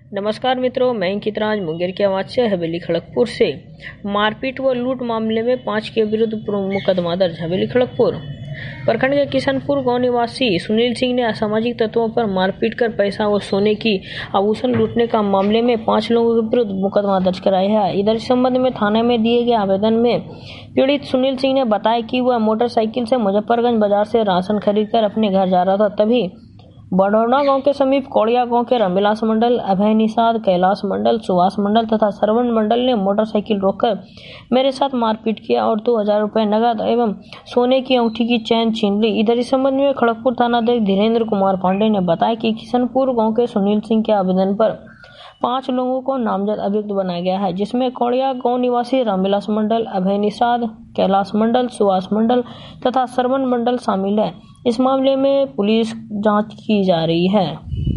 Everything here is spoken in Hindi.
नमस्कार मित्रों, मैं अंकित राज मुंगेर की आवाज से हवेली खड़गपुर से। मारपीट व लूट मामले में 5 के विरुद्ध मुकदमा दर्ज। हवेली खड़गपुर प्रखंड के किशनपुर गांव निवासी सुनील सिंह ने असामाजिक तत्वों पर मारपीट कर पैसा व सोने की आभूषण लूटने का मामले में 5 लोगों के विरुद्ध मुकदमा दर्ज कराया है। इधर इस संबंध में थाने में दिए गए आवेदन में पीड़ित सुनील सिंह ने बताया कि वह मोटरसाइकिल से मुजफ्फरगंज बाजार से राशन खरीदकर अपने घर जा रहा था। तभी बड़ौना गांव के समीप कोड़िया गांव के रामविलास मंडल, अभय निषाद, कैलाश मंडल, सुभाष मंडल तथा श्रवण मंडल ने मोटरसाइकिल रोककर मेरे साथ मारपीट किया और 2000 रुपए नगद एवं सोने की अंगूठी की चैन छीन ली। इधर इस संबंध में खड़गपुर थानाध्यक्ष धीरेन्द्र कुमार पांडे ने बताया कि किशनपुर गाँव के सुनील सिंह के आवेदन पर 5 लोगों को नामजद अभियुक्त बनाया गया है, जिसमें कोड़िया गांव निवासी रामविलास मंडल, अभय निषाद, कैलाश मंडल, सुभाष मंडल तथा श्रवण मंडल शामिल है। इस मामले में पुलिस जांच की जा रही है।